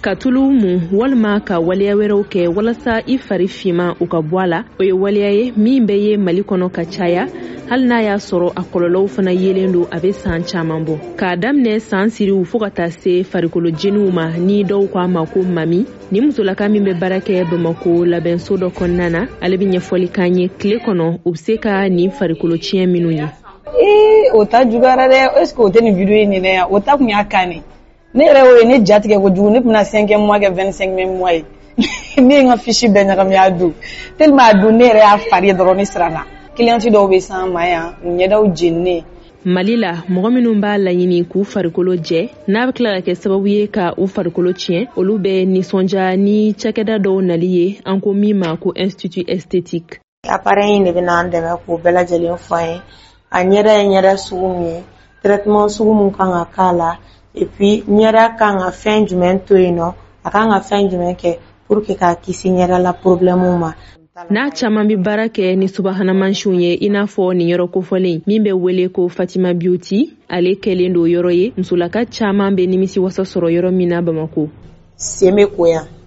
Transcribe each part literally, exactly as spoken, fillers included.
ka tulu mun walima ka waliya wɛrɛw kɛ walasa i fari fima u ka bɔ a la o ye waliya ye min bɛ ye Mali kɔnɔ ka caya hali n'a y'a sɔrɔ a kɔlɔlɔw fana yelen don a bɛ san caman bɔ k'a daminɛ san siriw fo ka taa se farikolo jeniw ma ni dɔw k'a ma ko mami ni musolaka min bɛ baara kɛ Bamako labɛnso dɔ kɔnɔna na ale bɛ ɲɛfɔli k'an ye tile kɔnɔ u bɛ se ka nin farikolo tiɲɛ minnu ye. ee o ta jugara dɛ est-ce que o tɛ nin video in ɲinɛ yan o ta kun y'a kan ne ne yɛrɛ o ye ne jatigɛ kojugu ne tɛna cinquième mois kɛ vingt-cinquième mois ye ne ye n ka fiche bɛɛ ɲagami a don tellement a don ne yɛrɛ y'a fari dɔrɔn ne siranna client dɔw bɛ s'an ma yan u ɲɛdaw jeninen. Mali la mɔgɔ minnu b'a laɲini k'u farikolo jɛ n'a bɛ tila ka kɛ sababu ye ka u farikolo tiɲɛ olu bɛ nisɔndiya ni cakɛda dɔw nali ye an ko min ma ko institut esthétique. appareil in de bɛ n'an dɛmɛ k'o bɛɛ lajɛlen fɔ an ye a ɲɛda ye ɲɛda sugu min ye traitement sugu min kan ka k'a la et puis ɲɛda kan ka fɛn jumɛn to yen nɔ a kan ka fɛn jumɛn kɛ pour que k'a kisi ɲɛda la problème ma. N'a caman bi baara kɛ ni subahana mansiw ye i n'a fɔ nin yɔrɔ kofɔlen min bɛ wele ko Fatima Beauty ale kɛlen do yɔrɔ ye musolaka caman bɛ nimisi wasa sɔrɔ yɔrɔ min na Bamako. Sen bɛ ko yan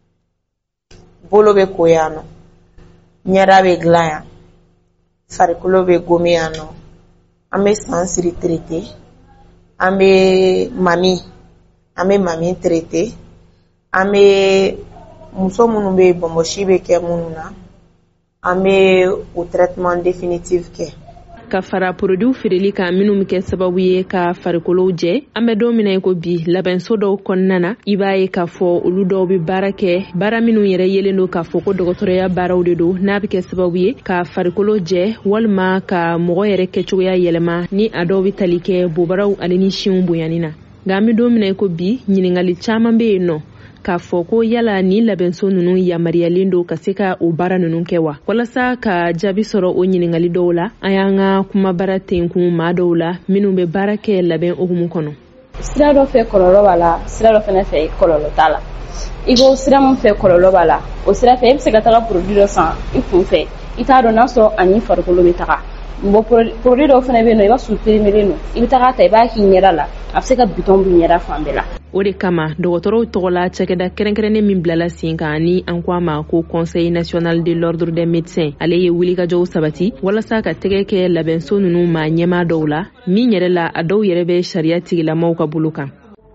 bolo bɛ ko yan nɔ ɲɛda bɛ dilan yan farikolo bɛ gomi yan nɔ an bɛ san siri traité an bɛ mami an bɛ mami traité an bɛ muso minnu bɛ bɔnbɔsi bɛ kɛ minnu na an bɛ o traitement définitif kɛ. Ka fara produit feereli kan minnu bɛ kɛ sababu ye ka farikolo jɛ an bɛ don min na ko bi labɛnso dɔw kɔnɔna na i b'a ye k'a fɔ olu dɔw bɛ baara kɛ baara minnu yɛrɛ yelen don k'a fɔ ko dɔgɔtɔrɔya baaraw de don n'a bɛ kɛ sababu ye ka farikolo jɛ walima ka mɔgɔ yɛrɛ kɛcogoya yɛlɛma ni a dɔw bɛ tali kɛ bobaraw ale ni sinw bonyani na nka an bɛ don min na ko bi ɲininkali caman bɛ yen nɔ k'a fɔ ko yala ni labɛnso ninnu yamariyalen don ka se ka o baara ninnu kɛ wa walasa ka jaabi sɔrɔ o ɲininkali dɔw la an y'an ka kumabara tenkun maa dɔw la minnu bɛ baara kɛ labɛn hukumu kɔnɔ. Sira dɔ fɛ kɔlɔlɔ b'a la sira dɔ fɛnɛ fɛ kɔlɔlɔ t'a la i ko sira min fɛ kɔlɔlɔ b'a la o sira fɛ i bɛ se ka taga produit dɔ san i kun fɛ i t'a dɔn n'a sɔrɔ ani farikolo bɛ taga bon produit dɔw fɛnɛ bɛ yen nɔ i b'a sɔrɔ perimelen don i bɛ taga ta i b'a k'i ɲɛda la a bɛ se ka bitɔn b'i ɲɛda fan bɛɛ la. O de kama dɔgɔtɔrɔw tɔgɔla cakɛda kɛrɛnkɛrɛnnen min bilala sen kan ni an ko a ma ko Conseil national de l'ordre des médecins ale ye wulikajɔw sabati walasa ka tɛgɛ kɛ labɛnso ninnu ma ɲɛmaa dɔw la min yɛrɛ la a dɔw yɛrɛ bɛ sariya tigilamaw ka bolo kan.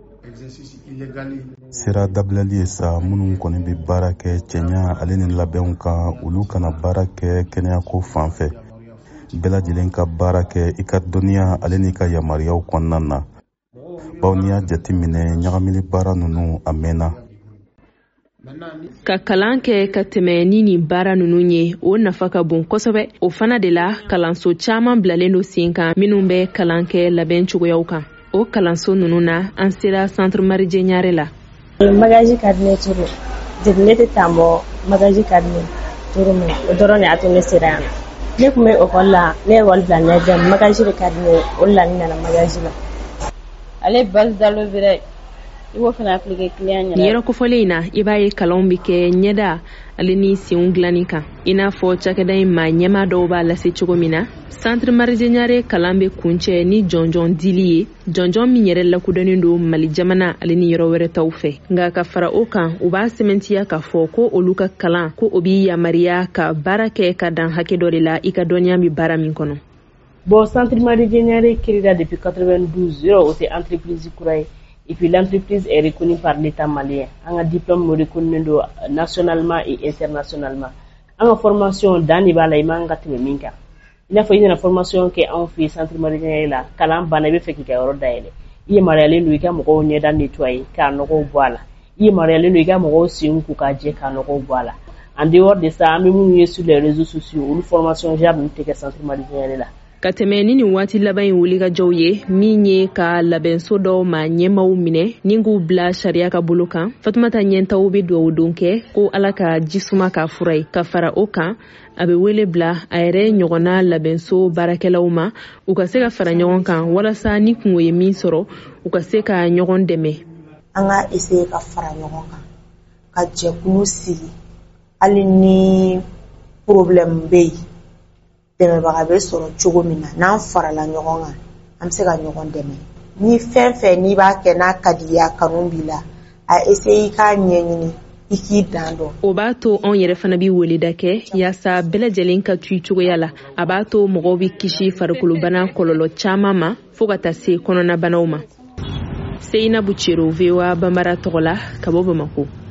Sira dabilali ye sa minnu kɔni bɛ baara kɛ cɛɲa ale ni labɛnw kan olu kana baara kɛ kɛnɛyako fan fɛ bɛɛ lajɛlen ka baara kɛ i ka dɔnniya ale n'i ka yamariyaw kɔnɔna na. Bawo n'i y'a jateminɛ ɲagamili baara ninnu a mɛnna. Ka kalan kɛ ka tɛmɛ ni nin baara ninnu ye o nafa ka bon kosɛbɛ o fana de la kalanso caman bilalen don sen kan minnu bɛ kalan kɛ labɛn cogoyaw kan o kalanso ninnu na an sera Centre Marie Ɲare la. Magaji ka di ne turu depuis ne tɛ tan bɔ magaji ka di ne turu min o dɔrɔn de y'a to ne sera yan ne tun bɛ ekɔli la ne ye ekɔli bila ɲɛjɛ magaji de ka di ne o de la ne nana magaji la. Ale base d'aloe vera i b'o fana appliquer client ɲɛna. Nin yɔrɔ kofɔlen in na i b'a ye kalanw bɛ kɛ ɲɛda ale ni senw dilanni kan i n'a fɔ cakɛda in ma ɲɛmaa dɔw b'a lase cogo min na Centre Marie Ɲare kalan bɛ kuncɛ ni jɔnjɔn dili ye jɔnjɔn min yɛrɛ lakodɔnnen don Mali jamana ale ni yɔrɔ wɛrɛ taw fɛ nka ka fara o kan u b'a sɛmɛntiya k'a fɔ ko olu ka kalan ko o b'i yamariya ka baara kɛ ka dan hakɛ dɔ de la i ka dɔnniya bɛ baara min kɔnɔ. Bon, Centre Marie Ɲare créé depuis quatre-vingt-douze, yɔrɔ o tɛ entreprise kura ye et puis l'entreprise est reconnue par l'État malien. An ka diplôme reconnu don nationalement et internationalement. An ka formation dan de b'a la i man ka tɛmɛ min kan. I n'a fɔ i nana formation kɛ anw fɛ Centre Marie Ɲare la kalan banna i bɛ fɛ k'i ka yɔrɔ dayɛlɛ i yamaruyalen don i ka mɔgɔw ɲɛda nettoyer k'a nɔgɔw bɔ a la i yamaruyalen don i ka mɔgɔw sen ko k'a jɛ k'a nɔgɔw bɔ a la. En dehors de ça an bɛ minnu ye sur les réseaux sociaux olu formation genre ninnu tɛ kɛ Centre Marie Ɲare la. Ka tɛmɛ ni nin waati laban in wulikajɔw ye min ye ka labɛnso dɔw ma ɲɛmaw minɛ ni k'u bila sariya ka bolo kan Fatumata ɲɛntaw bɛ dugawu don kɛ ko Ala ka jisuma k'a fura ye ka fara o kan a bɛ wele bila a yɛrɛ ɲɔgɔnna labɛnso baarakɛlaw ma u ka se ka fara ɲɔgɔn kan walasa ni kungo ye min sɔrɔ u ka se ka ɲɔgɔn dɛmɛ. An ka essayer ka fara ɲɔgɔn kan ka jɛkulu sigi hali ni problème bɛ yen dɛmɛbaga bɛ sɔrɔ cogo min na n'an farala ɲɔgɔn kan an bɛ se ka ɲɔgɔn dɛmɛ ni fɛn fɛn n'i b'a kɛ n'a ka di i ye a kanu b'i la a essayer k'a ɲɛɲini i k'i dan dɔn. O b'a to anw yɛrɛ fana bi weleda kɛ yaasa bɛɛ lajɛlen ka tu cogoya la. A b'a to mɔgɔw bi kisi farikolobana kɔlɔlɔ caman ma fo ka taa se kɔnɔnabanaw ma. Seinabu Cero, V O A Bambara tɔgɔ la ka bɔ Bamako.